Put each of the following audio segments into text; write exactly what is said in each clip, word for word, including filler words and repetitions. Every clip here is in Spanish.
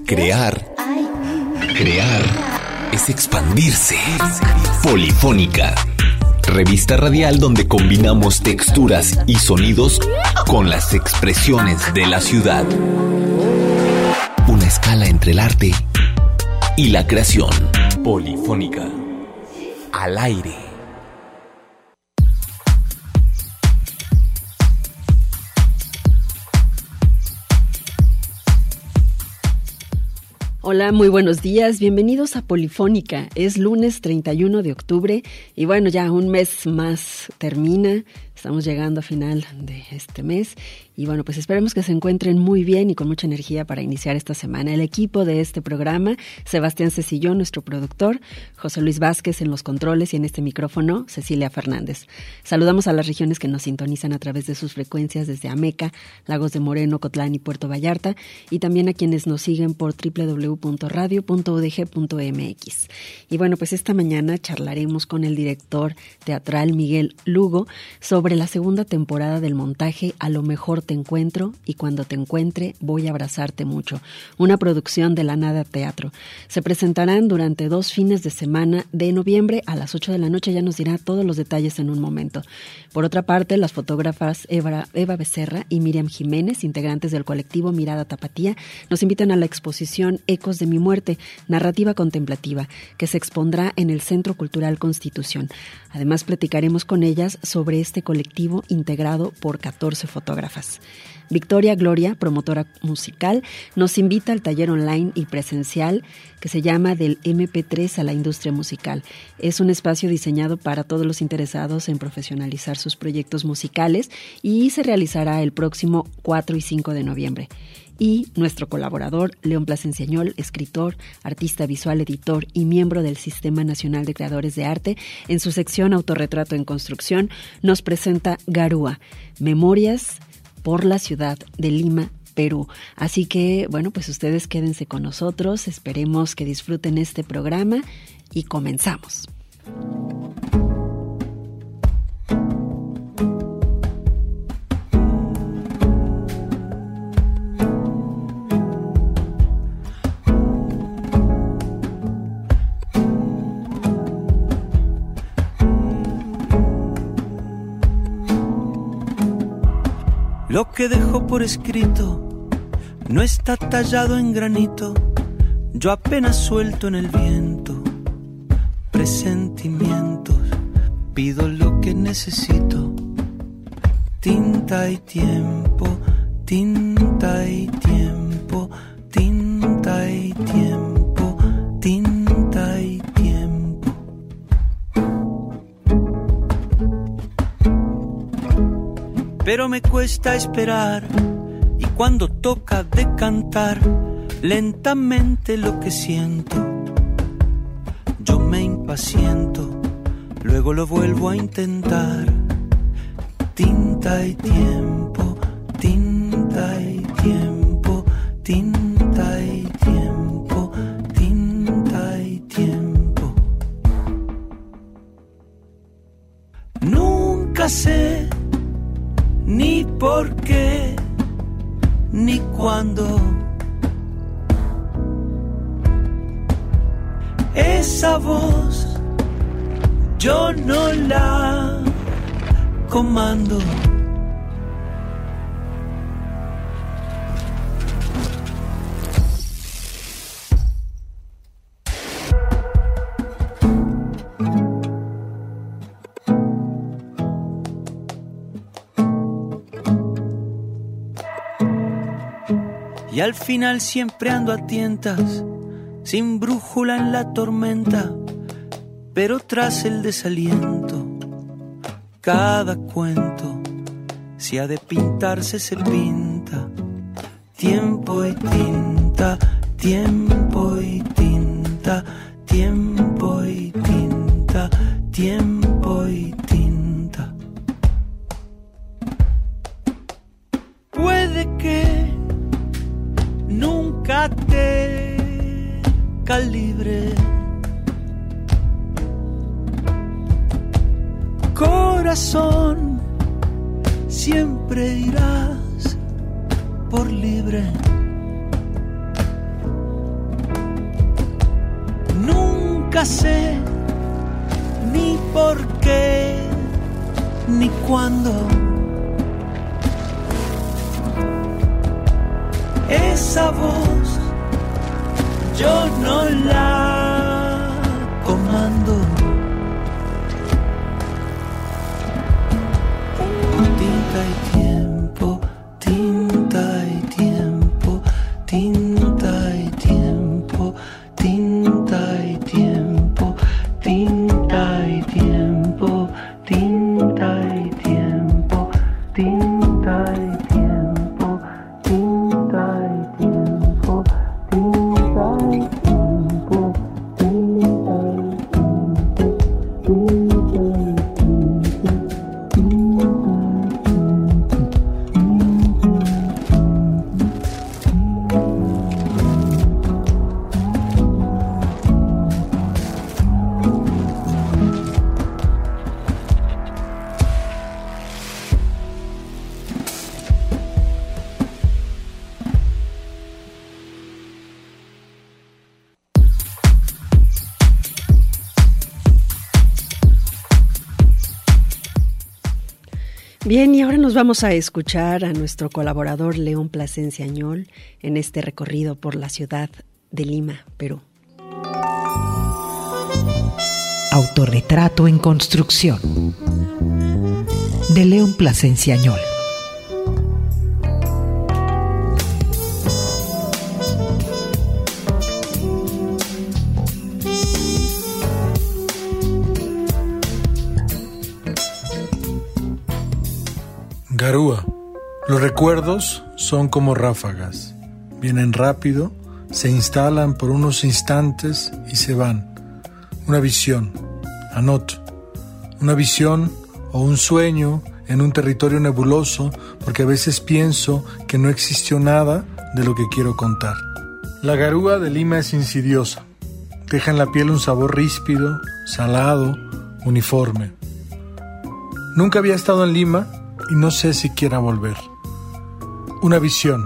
Crear, crear es expandirse. Polifónica, revista radial donde combinamos texturas y sonidos con las expresiones de la ciudad. Una escala entre el arte y la creación. Polifónica, al aire. Hola, muy buenos días, bienvenidos a Polifónica. Es lunes treinta y uno de octubre y bueno, ya un mes más termina, estamos llegando a final de este mes y bueno, pues esperemos que se encuentren muy bien y con mucha energía para iniciar esta semana. El equipo de este programa, Sebastián Cecillón, nuestro productor, José Luis Vázquez en los controles y en este micrófono, Cecilia Fernández. Saludamos a las regiones que nos sintonizan a través de sus frecuencias desde Ameca, Lagos de Moreno, Cotlán y Puerto Vallarta y también a quienes nos siguen por doble u doble u doble u punto radio punto u d g punto m x. Y bueno, pues esta mañana charlaremos con el director teatral Miguel Lugo sobre la segunda temporada del montaje A lo mejor te encuentro y cuando te encuentre voy a abrazarte mucho, una producción de La Nada Teatro. Se presentarán durante dos fines de semana de noviembre a las ocho de la noche, ya nos dirá todos los detalles en un momento. Por otra parte, las fotógrafas Eva, Eva Becerra y Miriam Jiménez, integrantes del colectivo Mirada Tapatía, nos invitan a la exposición Ecos de mi muerte, narrativa contemplativa, que se expondrá en el Centro Cultural Constitución. Además, platicaremos con ellas sobre este colectivo integrado por catorce fotógrafas. Victoria Gloria, promotora musical, nos invita al taller online y presencial que se llama Del eme pe tres a la industria musical. Es un espacio diseñado para todos los interesados en profesionalizar sus proyectos musicales y se realizará el próximo cuatro y cinco de noviembre. Y nuestro colaborador, León Plasenciañol, escritor, artista visual, editor y miembro del Sistema Nacional de Creadores de Arte, en su sección Autorretrato en Construcción, nos presenta Garúa, Memorias por la ciudad de Lima, Perú. Así que, bueno, pues ustedes quédense con nosotros, esperemos que disfruten este programa y comenzamos. Lo que dejo por escrito no está tallado en granito, yo apenas suelto en el viento presentimientos, pido lo que necesito, tinta y tiempo, tinta y tiempo, tinta y tiempo, tinta y tiempo. Pero me cuesta esperar y cuando toca decantar lentamente lo que siento, yo me impaciento, luego lo vuelvo a intentar. Tinta y tiempo, tinta y tiempo, tinta y tiempo, tinta y tiempo. Nunca sé ni por qué, ni cuándo. Esa voz yo no la comando. Y al final siempre ando a tientas, sin brújula en la tormenta, pero tras el desaliento, cada cuento, si ha de pintarse se pinta. Tiempo y tinta, tiempo y tinta, tiempo y tinta, tiempo y tinta. Puede que nunca te calibre, corazón, siempre irás por libre. la sé, ni por qué, ni cuándo. Esa voz yo no la comando. Tinta y tiempo, tinta y tiempo, tinta y tiempo, tinta y tiempo, tinta y tiempo, tinta y tiempo, tinta y tiempo, tinta y tiempo, tinta y tiempo, Bien, y ahora nos vamos a escuchar a nuestro colaborador León Plasencia Añol en este recorrido por la ciudad de Lima, Perú. Autorretrato en construcción de León Plasencia Añol. Garúa. Los recuerdos son como ráfagas. Vienen rápido, se instalan por unos instantes y se van. Una visión, anoto. Una visión o un sueño en un territorio nebuloso, porque a veces pienso que no existió nada de lo que quiero contar. La garúa de Lima es insidiosa. Deja en la piel un sabor ríspido, salado, uniforme. Nunca había estado en Lima y no sé si quiera volver. Una visión,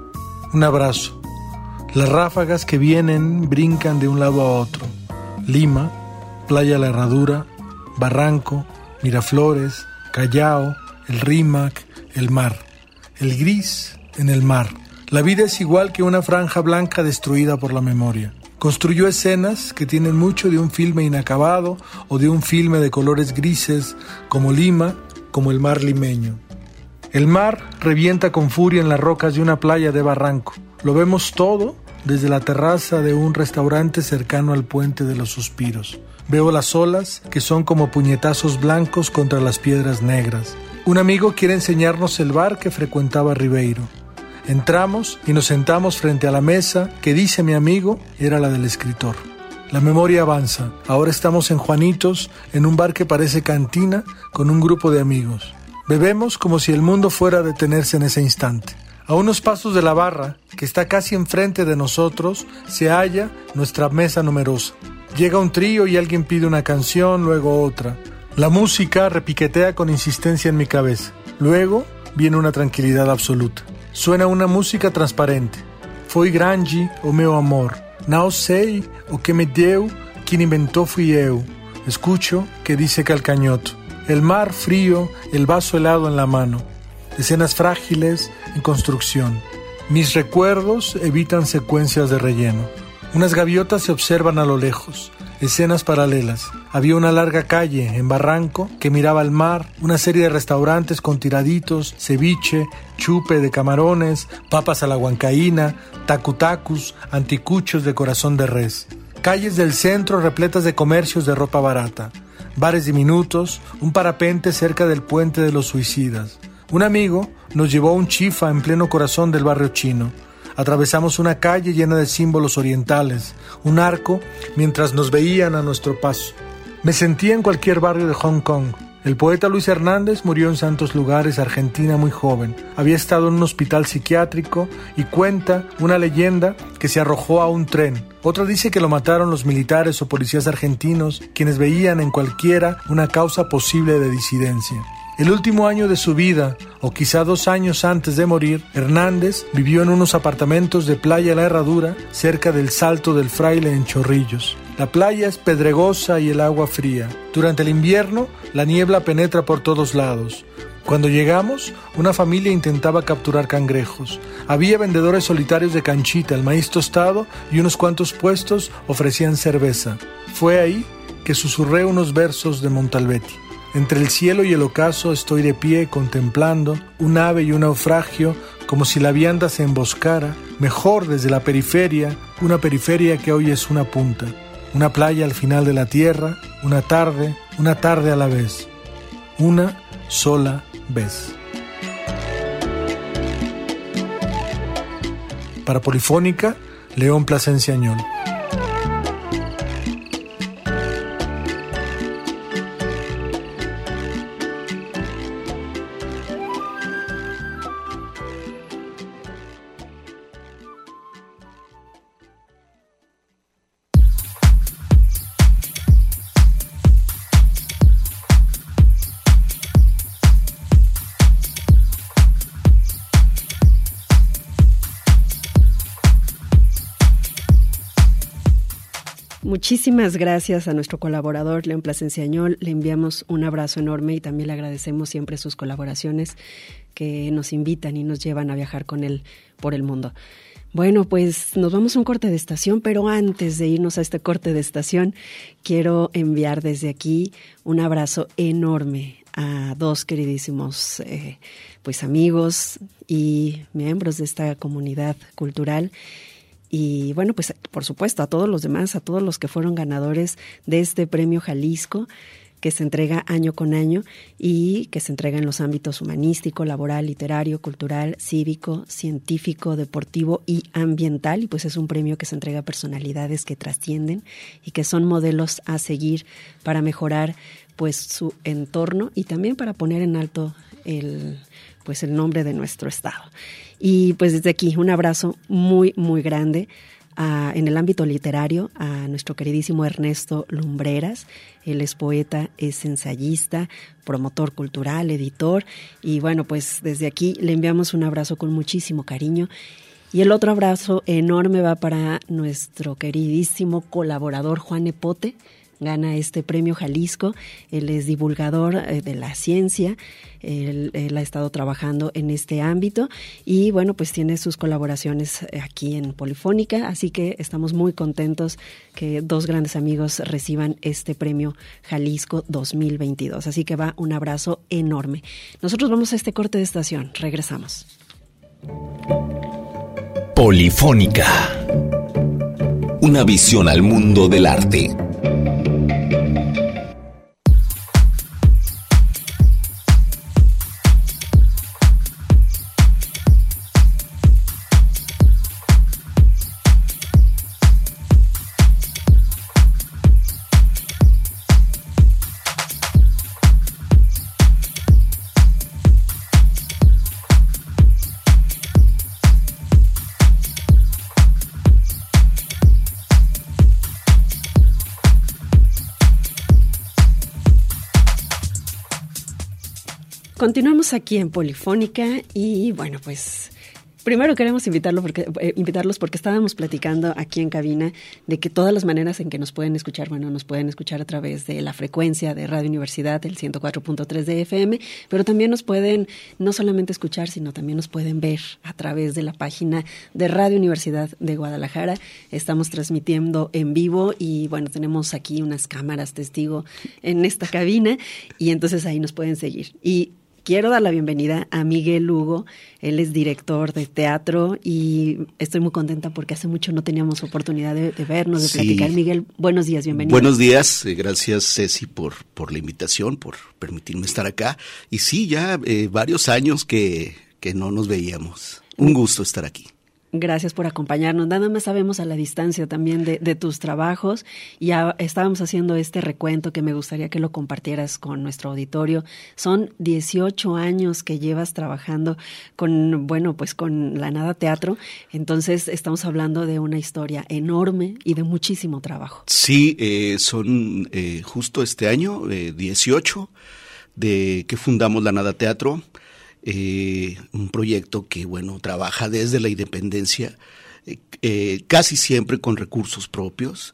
un abrazo. Las ráfagas que vienen brincan de un lado a otro. Lima, Playa La Herradura, Barranco, Miraflores, Callao, el Rímac, el mar. El gris en el mar. La vida es igual que una franja blanca destruida por la memoria. Construyó escenas que tienen mucho de un filme inacabado o de un filme de colores grises, como Lima, como el mar limeño. El mar revienta con furia en las rocas de una playa de Barranco. Lo vemos todo desde la terraza de un restaurante cercano al Puente de los Suspiros. Veo las olas que son como puñetazos blancos contra las piedras negras. Un amigo quiere enseñarnos el bar que frecuentaba Ribeiro. Entramos y nos sentamos frente a la mesa que, dice mi amigo, era la del escritor. La memoria avanza. Ahora estamos en Juanitos, en un bar que parece cantina, con un grupo de amigos. Bebemos como si el mundo fuera a detenerse en ese instante. A unos pasos de la barra, que está casi enfrente de nosotros, se halla nuestra mesa numerosa. Llega un trío y alguien pide una canción, luego otra. La música repiquetea con insistencia en mi cabeza. Luego viene una tranquilidad absoluta. Suena una música transparente. Foi grande o meu amor. Não sei o que me deu, quien inventó fui eu. Escucho que dice Calcañoto. El mar frío, el vaso helado en la mano. Escenas frágiles en construcción. Mis recuerdos evitan secuencias de relleno. Unas gaviotas se observan a lo lejos. Escenas paralelas. Había una larga calle en Barranco que miraba al mar, una serie de restaurantes con tiraditos, ceviche, chupe de camarones, papas a la huancaína, tacutacus, anticuchos de corazón de res. Calles del centro repletas de comercios de ropa barata, bares diminutos, un parapente cerca del puente de los suicidas. Un amigo nos llevó a un chifa en pleno corazón del barrio chino. Atravesamos una calle llena de símbolos orientales, un arco, mientras nos veían a nuestro paso. Me sentía en cualquier barrio de Hong Kong. El poeta Luis Hernández murió en Santos Lugares, Argentina, muy joven. Había estado en un hospital psiquiátrico y cuenta una leyenda que se arrojó a un tren. Otra dice que lo mataron los militares o policías argentinos, quienes veían en cualquiera una causa posible de disidencia. El último año de su vida, o quizá dos años antes de morir, Hernández vivió en unos apartamentos de Playa La Herradura, cerca del Salto del Fraile en Chorrillos. La playa es pedregosa y el agua fría. Durante el invierno, la niebla penetra por todos lados. Cuando llegamos, una familia intentaba capturar cangrejos. Había vendedores solitarios de canchita, el maíz tostado y unos cuantos puestos ofrecían cerveza. Fue ahí que susurré unos versos de Montalbetti. Entre el cielo y el ocaso estoy de pie contemplando un ave y un naufragio como si la vianda se emboscara, mejor desde la periferia, una periferia que hoy es una punta. Una playa al final de la tierra, una tarde, una tarde a la vez. Una sola vez. Para Polifónica, León Plasencia Añol. Muchísimas gracias a nuestro colaborador León Plasencia Añol. Le enviamos un abrazo enorme y también le agradecemos siempre sus colaboraciones que nos invitan y nos llevan a viajar con él por el mundo. Bueno, pues nos vamos a un corte de estación, pero antes de irnos a este corte de estación, quiero enviar desde aquí un abrazo enorme a dos queridísimos eh, pues amigos y miembros de esta comunidad cultural. Y bueno, pues por supuesto a todos los demás, a todos los que fueron ganadores de este premio Jalisco, que se entrega año con año y que se entrega en los ámbitos humanístico, laboral, literario, cultural, cívico, científico, deportivo y ambiental. Y pues es un premio que se entrega a personalidades que trascienden y que son modelos a seguir para mejorar pues su entorno y también para poner en alto el pues el nombre de nuestro estado. Y pues desde aquí un abrazo muy, muy grande a, en el ámbito literario a nuestro queridísimo Ernesto Lumbreras. Él es poeta, es ensayista, promotor cultural, editor. Y bueno, pues desde aquí le enviamos un abrazo con muchísimo cariño. Y el otro abrazo enorme va para nuestro queridísimo colaborador Juan Epote. Gana este premio Jalisco. Él es divulgador eh, de la ciencia. Él, él ha estado trabajando en este ámbito y bueno, pues tiene sus colaboraciones aquí en Polifónica, así que estamos muy contentos que dos grandes amigos reciban este premio Jalisco dos mil veintidós. Así que va un abrazo enorme. Nosotros vamos a este corte de estación. Regresamos. Polifónica. Una visión al mundo del arte. Continuamos aquí en Polifónica y bueno, pues primero queremos invitarlo porque, eh, invitarlos porque estábamos platicando aquí en cabina de que todas las maneras en que nos pueden escuchar, bueno, nos pueden escuchar a través de la frecuencia de Radio Universidad, el ciento cuatro punto tres de F M, pero también nos pueden no solamente escuchar, sino también nos pueden ver a través de la página de Radio Universidad de Guadalajara. Estamos transmitiendo en vivo y bueno, tenemos aquí unas cámaras testigo en esta cabina y entonces ahí nos pueden seguir. Y quiero dar la bienvenida a Miguel Lugo. Él es director de teatro y estoy muy contenta porque hace mucho no teníamos oportunidad de, de vernos, de sí. platicar. Miguel, buenos días, bienvenido. Buenos días, eh, gracias Ceci por, por la invitación, por permitirme estar acá. Y sí, ya eh, varios años que, que no nos veíamos. Un gusto estar aquí. Gracias por acompañarnos. Nada más sabemos a la distancia también de, de tus trabajos. Ya estábamos haciendo este recuento que me gustaría que lo compartieras con nuestro auditorio. Son dieciocho años que llevas trabajando con, bueno, pues con La Nada Teatro. Entonces estamos hablando de una historia enorme y de muchísimo trabajo. Sí, eh, son eh, justo este año, eh, dieciocho, de que fundamos La Nada Teatro. Eh, un proyecto que, bueno, trabaja desde la independencia, eh, eh, casi siempre con recursos propios,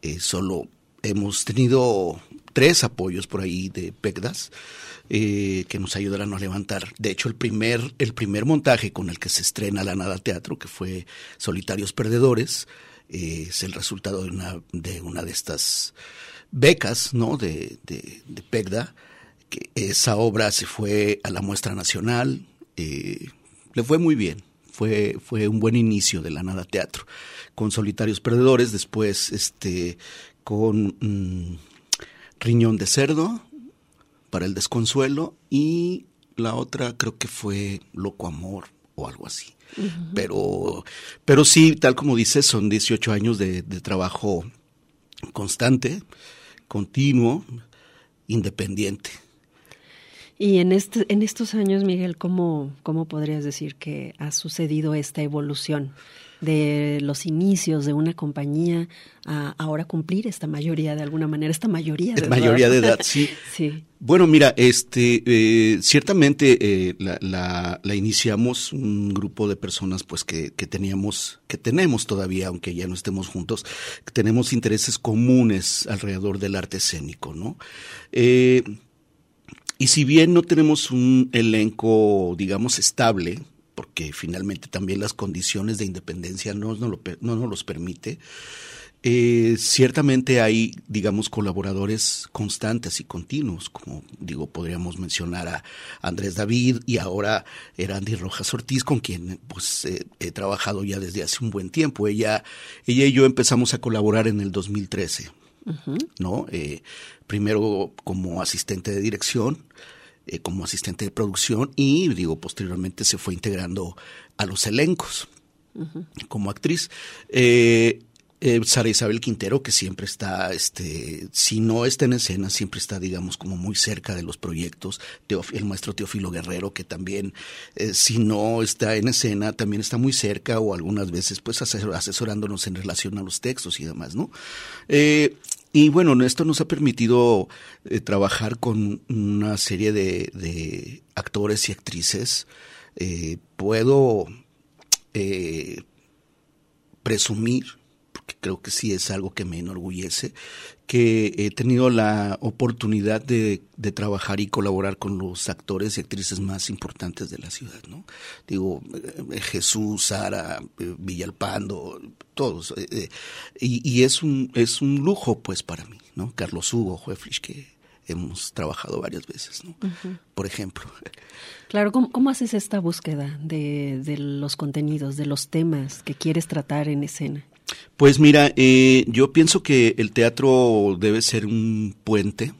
eh, solo hemos tenido tres apoyos por ahí de PECDAS eh, que nos ayudaron a levantar. De hecho, el primer, el primer montaje con el que se estrena La Nada Teatro, que fue Solitarios Perdedores, eh, es el resultado de una de, una de estas becas, ¿no? de, de, de PECDA. Que esa obra se fue a la muestra nacional, eh, le fue muy bien. Fue, fue un buen inicio de La Nada Teatro, con Solitarios Perdedores, después este, con mmm, Riñón de Cerdo, para el desconsuelo, y la otra creo que fue Loco Amor o algo así. Uh-huh. Pero, pero sí, tal como dices, son dieciocho años de, de trabajo constante, continuo, independiente. Y en este, en estos años, Miguel, ¿cómo, cómo podrías decir que ha sucedido esta evolución de los inicios de una compañía a ahora cumplir esta mayoría de alguna manera, esta mayoría de edad? Mayoría de edad, sí. Sí. Bueno, mira, este, eh, ciertamente eh, la, la, la iniciamos un grupo de personas, pues que, que teníamos, que tenemos todavía, aunque ya no estemos juntos, que tenemos intereses comunes alrededor del arte escénico, ¿no? Eh, Y si bien no tenemos un elenco, digamos, estable, porque finalmente también las condiciones de independencia no, no, lo, no nos los permite, eh, ciertamente hay, digamos, colaboradores constantes y continuos, como digo, podríamos mencionar a Andrés David y ahora Erandi Rojas Ortiz, con quien pues eh, he trabajado ya desde hace un buen tiempo. Ella, ella y yo empezamos a colaborar en el dos mil trece. Uh-huh. ¿No? Eh, primero como asistente de dirección, eh, como asistente de producción y digo posteriormente se fue integrando a los elencos uh-huh. como actriz. Eh, eh, Sara Isabel Quintero, que siempre está, este, si no está en escena, siempre está, digamos, como muy cerca de los proyectos. Teof- el maestro Teófilo Guerrero, que también, eh, si no está en escena, también está muy cerca o algunas veces, pues, asesor- asesorándonos en relación a los textos y demás, ¿no? Eh, y bueno, esto nos ha permitido eh, trabajar con una serie de, de actores y actrices. Eh, puedo eh, presumir, porque creo que sí es algo que me enorgullece, que he tenido la oportunidad de, de trabajar y colaborar con los actores y actrices más importantes de la ciudad, ¿no? Digo, eh, Jesús, Sara, eh, Villalpando, todos. Eh, y, y es un es un lujo, pues, para mí, ¿no? Carlos Hugo Hueflich, que hemos trabajado varias veces, ¿no? Uh-huh. Por ejemplo. Claro, ¿cómo, cómo haces esta búsqueda de, de los contenidos, de los temas que quieres tratar en escena? Pues mira, eh, yo pienso que el teatro debe ser un puente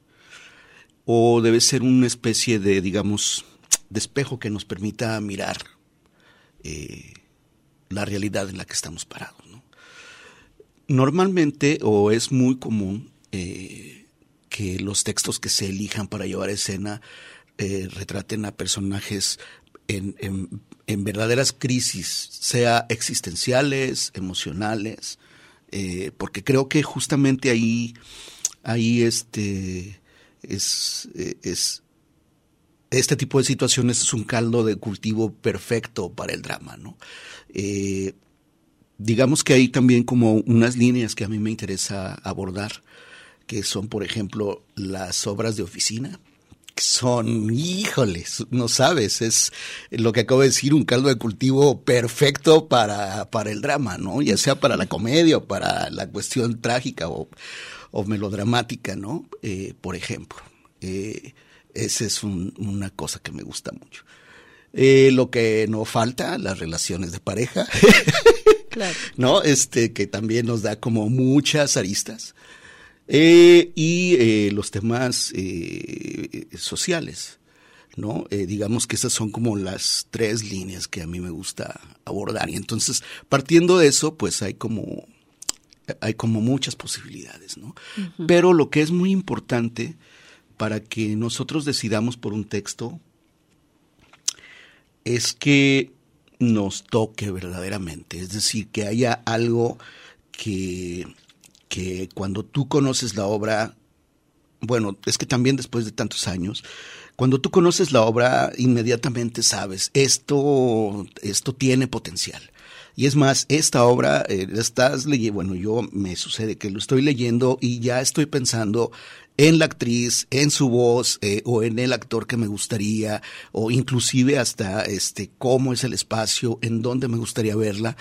o debe ser una especie de, digamos, de espejo que nos permita mirar eh, la realidad en la que estamos parados, ¿no? Normalmente, o es muy común, eh, que los textos que se elijan para llevar a escena eh, retraten a personajes en, en, en verdaderas crisis, sea existenciales, emocionales, eh, porque creo que justamente ahí, ahí este, es, es, este tipo de situaciones es un caldo de cultivo perfecto para el drama, ¿no? Eh, digamos que hay también como unas líneas que a mí me interesa abordar, que son, por ejemplo, las obras de oficina, que son, híjoles, no sabes, es lo que acabo de decir, un caldo de cultivo perfecto para, para el drama, ¿no? Ya sea para la comedia o para la cuestión trágica o, o melodramática, ¿no? Eh, por ejemplo, eh, esa es un, una cosa que me gusta mucho. Eh, lo que no falta, las relaciones de pareja, claro. ¿no? Este, que también nos da como muchas aristas. Eh, y eh, los temas eh, sociales, ¿no? Eh, digamos que esas son como las tres líneas que a mí me gusta abordar. Y entonces, partiendo de eso, pues hay como, hay como muchas posibilidades, ¿no? Uh-huh. Pero lo que es muy importante para que nosotros decidamos por un texto es que nos toque verdaderamente. Es decir, que haya algo que... que cuando tú conoces la obra, bueno, es que también después de tantos años, cuando tú conoces la obra, inmediatamente sabes, esto, esto tiene potencial, Y es más, esta obra, eh, estás leyendo, bueno, yo me sucede que lo estoy leyendo y ya estoy pensando en la actriz, en su voz, eh, o en el actor que me gustaría, o inclusive hasta este cómo es el espacio, en dónde me gustaría verla.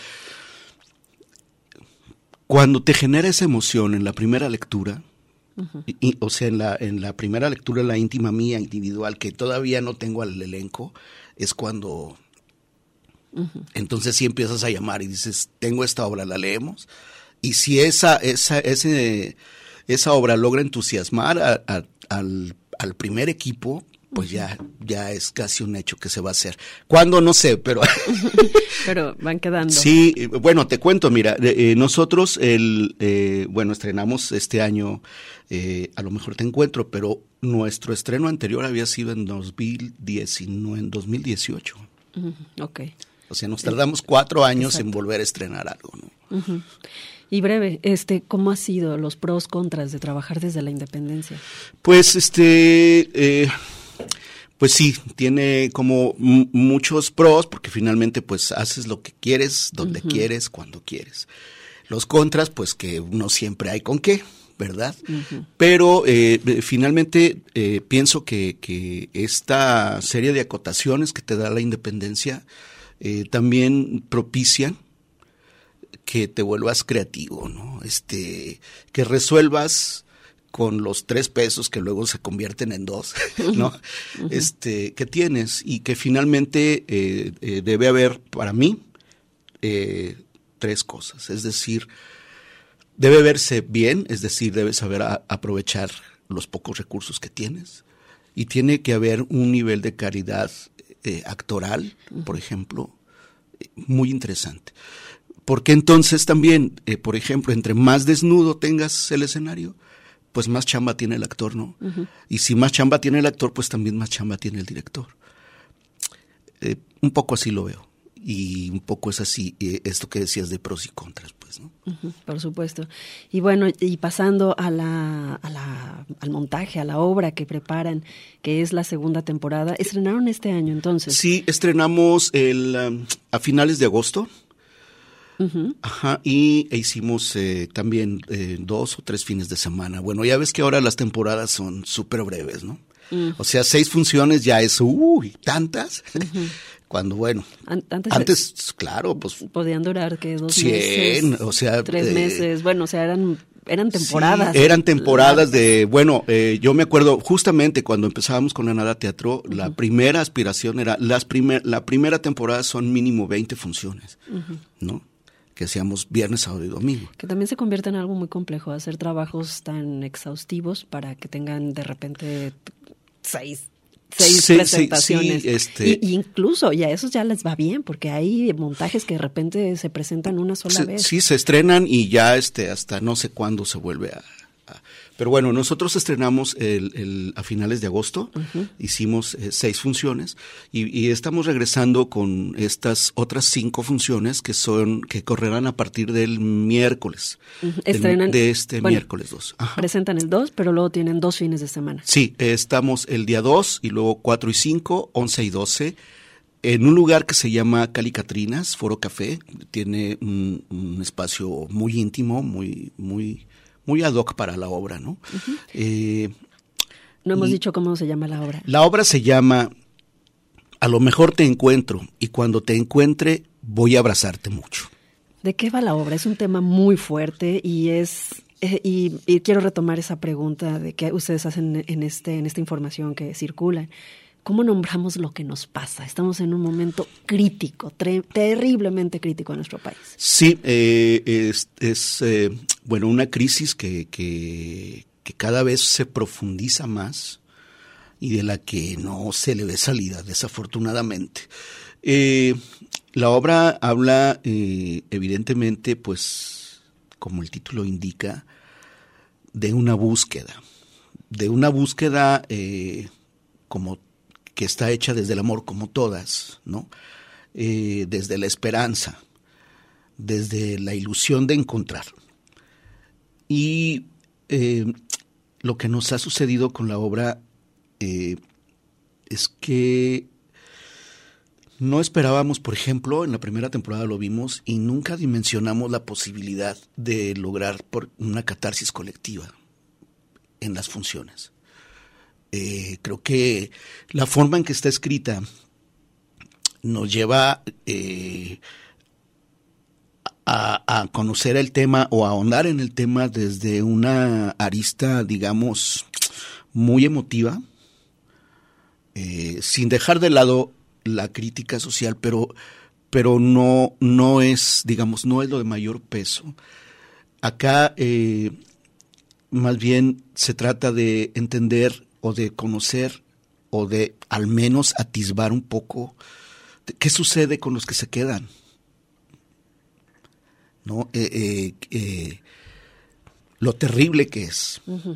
Cuando te genera esa emoción en la primera lectura, uh-huh. y, o sea, en la, en la primera lectura, la íntima mía, individual, que todavía no tengo al elenco, es cuando... Uh-huh. Entonces sí empiezas a llamar y dices, tengo esta obra, ¿la leemos? Y si esa, esa, ese, esa obra logra entusiasmar a, a, al, al primer equipo, pues uh-huh. ya, ya es casi un hecho que se va a hacer. ¿Cuándo? No sé, pero... pero van quedando. Sí, bueno, te cuento, mira, eh, nosotros, el, eh, bueno, estrenamos este año, eh, a lo mejor te encuentro, pero nuestro estreno anterior había sido en dos mil diecinueve, en dos mil dieciocho. Uh-huh. Ok. O sea, nos tardamos cuatro años Exacto. en volver a estrenar algo, ¿no? Uh-huh. Y breve, este, ¿cómo ha sido los pros, contras de trabajar desde la independencia? Pues, este, eh, pues sí, tiene como m- muchos pros, porque finalmente, pues, haces lo que quieres, donde uh-huh. quieres, cuando quieres. Los contras, pues, que no siempre hay con qué, ¿verdad? Uh-huh. Pero eh, finalmente eh, pienso que, que esta serie de acotaciones que te da la independencia Eh, también propician que te vuelvas creativo, ¿no? Este, que resuelvas con los tres pesos que luego se convierten en dos, ¿no? Uh-huh. Este, que tienes y que finalmente eh, eh, debe haber para mí eh, tres cosas, es decir, debe verse bien, es decir, debes saber a, aprovechar los pocos recursos que tienes y tiene que haber un nivel de calidad Eh, actoral, uh-huh. por ejemplo, muy interesante. Porque entonces también, eh, por ejemplo, entre más desnudo tengas el escenario, pues más chamba tiene el actor, ¿no? Uh-huh. Y si más chamba tiene el actor, pues también más chamba tiene el director. Eh, un poco así lo veo. Y un poco es así, eh, esto que decías de pros y contras, pues, ¿no? Uh-huh, por supuesto. Y bueno, y pasando a la, a la, al montaje, a la obra que preparan, que es la segunda temporada, ¿estrenaron este año entonces? Sí, estrenamos el, um, a finales de agosto. Uh-huh. Ajá, y e hicimos eh, también eh, dos o tres fines de semana. Bueno, ya ves que ahora las temporadas son súper breves, ¿no? Uh-huh. O sea, seis funciones ya es, uy, tantas. Uh-huh. Cuando, bueno, An- antes, antes claro, pues... Podían durar, que dos cien, meses, o sea... Tres eh, meses, bueno, o sea, eran... Eran temporadas. Sí, eran temporadas de, bueno, eh, yo me acuerdo justamente cuando empezábamos con la Nada Teatro, uh-huh. la primera aspiración era, las primer, la primera temporada son mínimo veinte funciones, uh-huh. ¿no? Que hacíamos viernes, sábado y domingo. Que también se convierte en algo muy complejo, hacer trabajos tan exhaustivos para que tengan de repente seis seis sí, presentaciones. Sí, sí, este... y, y incluso ya esos ya les va bien, porque hay montajes que de repente se presentan una sola se, vez. Sí, se estrenan y ya este hasta no sé cuándo se vuelve a... a... Pero bueno, nosotros estrenamos el, el, a finales de agosto, uh-huh. hicimos eh, seis funciones y, y estamos regresando con estas otras cinco funciones que son que correrán a partir del miércoles, uh-huh. Estrenan, de, de este bueno, miércoles dos. Ajá. Presentan el dos, pero luego tienen dos fines de semana. Sí, eh, estamos el día dos y luego cuatro y cinco, once y doce, en un lugar que se llama Cali Catrinas, Foro Café. Tiene un, un espacio muy íntimo, muy, muy... muy ad hoc para la obra, ¿no? Uh-huh. Eh, no hemos dicho cómo se llama la obra. La obra se llama A lo mejor te encuentro y cuando te encuentre voy a abrazarte mucho. ¿De qué va la obra? Es un tema muy fuerte y es eh, y, y quiero retomar esa pregunta de que ustedes hacen en este en esta información que circula. ¿Cómo nombramos lo que nos pasa? Estamos en un momento crítico, tre- terriblemente crítico en nuestro país. Sí, eh, es, es eh, bueno, una crisis que, que, que cada vez se profundiza más y de la que no se le ve salida, desafortunadamente. Eh, la obra habla, eh, evidentemente, pues, como el título indica, de una búsqueda, de una búsqueda eh, como que está hecha desde el amor, como todas, ¿no? Eh, desde la esperanza, desde la ilusión de encontrar. Y eh, lo que nos ha sucedido con la obra eh, es que No esperábamos, por ejemplo, en la primera temporada lo vimos y nunca dimensionamos la posibilidad de lograr por una catarsis colectiva en las funciones. Eh, creo que la forma en que está escrita nos lleva eh, a, a conocer el tema o a ahondar en el tema desde una arista, digamos, muy emotiva, eh, sin dejar de lado la crítica social, pero, pero no, no es, digamos, no es lo de mayor peso. Acá eh, más bien se trata de entender o de conocer o de al menos atisbar un poco de qué sucede con los que se quedan, ¿no? Eh, eh, eh, lo terrible que es. Uh-huh.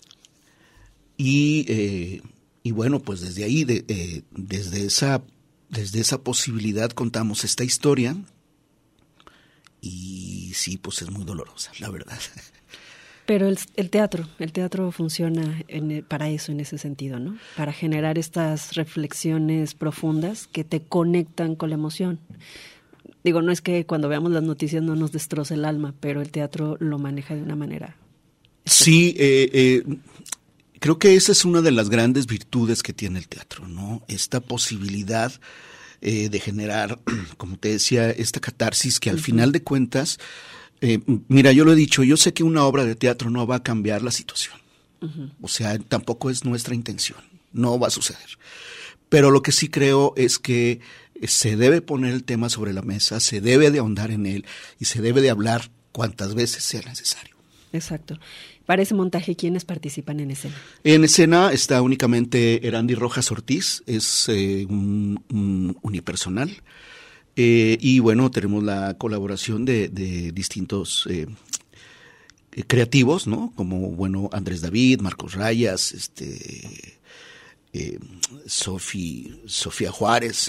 Y, eh, y bueno, pues desde ahí, de, eh, desde esa desde esa posibilidad contamos esta historia y sí, pues es muy dolorosa, la verdad. Pero el, el teatro, el teatro funciona en, para eso, en ese sentido, ¿no? Para generar estas reflexiones profundas que te conectan con la emoción. Digo, no es que cuando veamos las noticias no nos destroce el alma, pero el teatro lo maneja de una manera. Sí, eh, eh, creo que esa es una de las grandes virtudes que tiene el teatro, ¿no? Esta posibilidad eh, de generar, como te decía, esta catarsis que al uh-huh. final de cuentas, eh, mira, yo lo he dicho, yo sé que una obra de teatro no va a cambiar la situación. Uh-huh. O sea, tampoco es nuestra intención, no va a suceder. Pero lo que sí creo es que se debe poner el tema sobre la mesa, se debe de ahondar en él y se debe de hablar cuantas veces sea necesario. Exacto. Para ese montaje, ¿quiénes participan en escena? En escena está únicamente Erandi Rojas Ortiz, es eh, un, un unipersonal. Eh, y bueno, tenemos la colaboración de, de distintos eh, creativos, ¿no? Como, bueno, Andrés David, Marcos Rayas, este, eh, Sofi, Sofía Juárez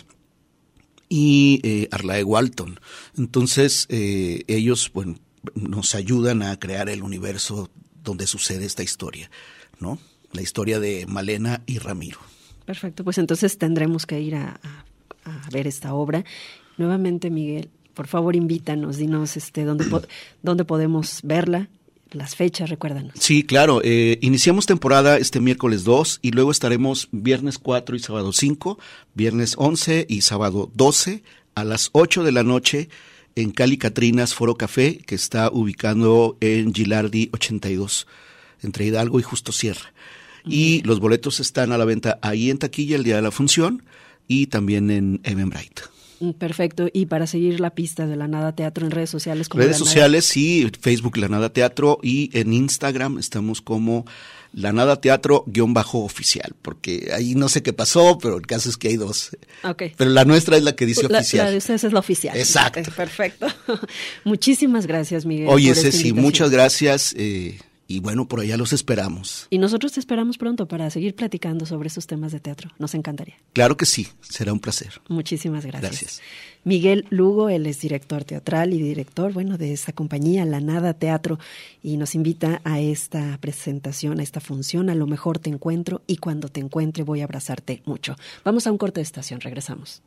y eh, Arlae Walton. Entonces, eh, ellos, bueno, nos ayudan a crear el universo donde sucede esta historia, ¿no? La historia de Malena y Ramiro. Perfecto, pues entonces tendremos que ir a, a, a ver esta obra. Nuevamente, Miguel, por favor invítanos, dinos este, dónde, po- dónde podemos verla, las fechas, recuérdanos. Sí, claro, eh, iniciamos temporada este miércoles dos y luego estaremos viernes cuatro y sábado cinco, viernes once y sábado doce a las ocho de la noche en Cali Catrinas Foro Café, que está ubicando en Gilardi ochenta y dos, entre Hidalgo y Justo Sierra. Uh-huh. Y los boletos están a la venta ahí en taquilla el día de la función y también en Eventbrite. Perfecto. Y para seguir la pista de La Nada Teatro en redes sociales. Como redes La sociales, Nada... sí, Facebook La Nada Teatro y en Instagram estamos como La Nada Teatro guión bajo oficial, porque ahí no sé qué pasó, pero el caso es que hay dos. Okay. Pero la nuestra es la que dice la, oficial. La de ustedes es la oficial. Exacto. Perfecto. Muchísimas gracias, Miguel. Oye, Ceci, muchas gracias. Eh, y bueno, por allá los esperamos. Y nosotros te esperamos pronto para seguir platicando sobre esos temas de teatro. Nos encantaría. Claro que sí, será un placer. Muchísimas gracias. Gracias. Miguel Lugo, él es director teatral y director, bueno, de esta compañía, La Nada Teatro, y nos invita a esta presentación, a esta función, A lo mejor te encuentro y cuando te encuentre voy a abrazarte mucho. Vamos a un corte de estación, regresamos.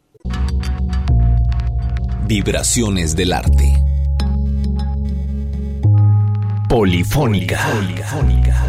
Vibraciones del arte. Polifónica. Polifónica.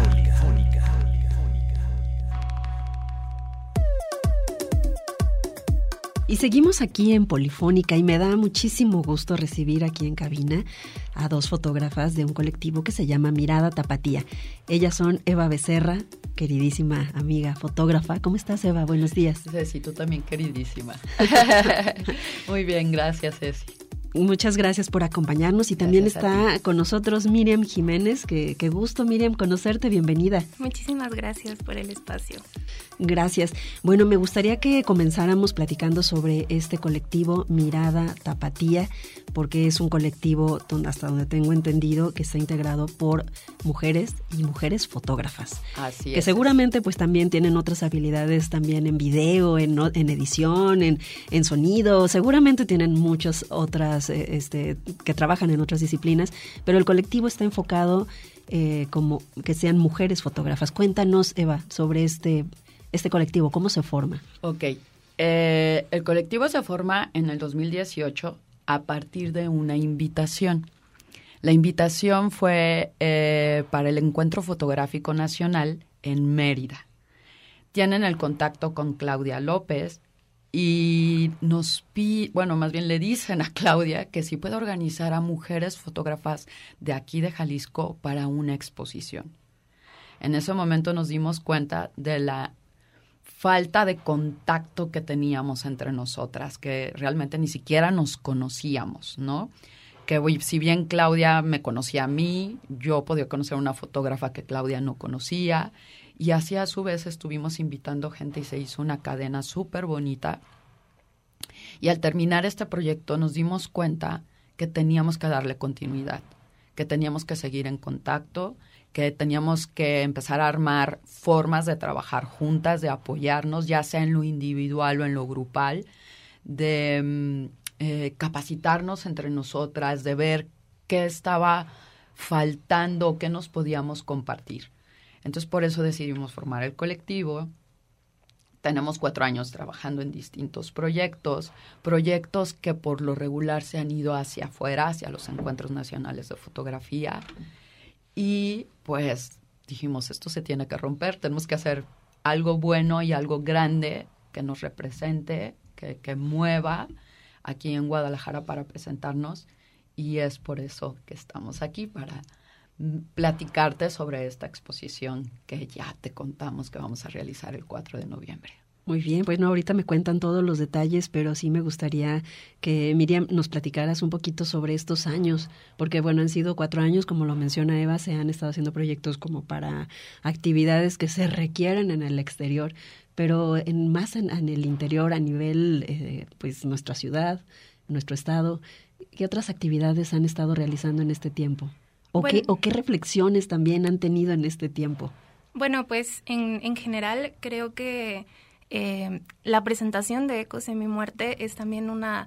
Y seguimos aquí en Polifónica y me da muchísimo gusto recibir aquí en cabina a dos fotógrafas de un colectivo que se llama Mirada Tapatía. Ellas son Eva Becerra, queridísima amiga fotógrafa. ¿Cómo estás, Eva? Buenos días. Ceci, tú también, queridísima. Muy bien, gracias, Ceci. Muchas gracias por acompañarnos y también gracias está con nosotros Miriam Jiménez. Qué, qué gusto, Miriam, conocerte. Bienvenida. Muchísimas gracias por el espacio. Gracias. Bueno, me gustaría que comenzáramos platicando sobre este colectivo Mirada Tapatía, porque es un colectivo donde, hasta donde tengo entendido, que está integrado por mujeres y mujeres fotógrafas. Así que es. seguramente pues también tienen otras habilidades también en video, en, en edición, en, en sonido. Seguramente tienen muchas otras Este, que trabajan en otras disciplinas, pero el colectivo está enfocado eh, como que sean mujeres fotógrafas. Cuéntanos, Eva, sobre este, este colectivo, ¿cómo se forma? Ok, Eh, el colectivo se forma en el dos mil dieciocho a partir de una invitación. La invitación fue eh, para el Encuentro Fotográfico Nacional en Mérida. Tienen el contacto con Claudia López y nos pi, bueno, más bien le dicen a Claudia que si puede organizar a mujeres fotógrafas de aquí de Jalisco para una exposición. En ese momento nos dimos cuenta de la falta de contacto que teníamos entre nosotras, que realmente ni siquiera nos conocíamos, ¿no? Que si bien Claudia me conocía a mí, yo podía conocer a una fotógrafa que Claudia no conocía, y así a su vez estuvimos invitando gente y se hizo una cadena súper bonita. Y al terminar este proyecto nos dimos cuenta que teníamos que darle continuidad, que teníamos que seguir en contacto, que teníamos que empezar a armar formas de trabajar juntas, de apoyarnos, ya sea en lo individual o en lo grupal, de eh, capacitarnos entre nosotras, de ver qué estaba faltando, qué nos podíamos compartir. Entonces, por eso decidimos formar el colectivo. Tenemos cuatro años trabajando en distintos proyectos, proyectos que por lo regular se han ido hacia afuera, hacia los encuentros nacionales de fotografía. Y pues dijimos, esto se tiene que romper, tenemos que hacer algo bueno y algo grande que nos represente, que, que mueva aquí en Guadalajara para presentarnos. Y es por eso que estamos aquí, para platicarte sobre esta exposición que ya te contamos que vamos a realizar el cuatro de noviembre. Muy bien, pues no, ahorita me cuentan todos los detalles, pero sí me gustaría que Miriam nos platicaras un poquito sobre estos años, porque bueno, han sido cuatro años, como lo menciona Eva, se han estado haciendo proyectos como para actividades que se requieren en el exterior, pero en más en, en el interior, a nivel, eh, pues nuestra ciudad, nuestro estado, ¿qué otras actividades han estado realizando en este tiempo? ¿O, bueno, qué, ¿O qué reflexiones también han tenido en este tiempo? Bueno, pues en, en general creo que Eh, la presentación de Ecos de mi muerte es también una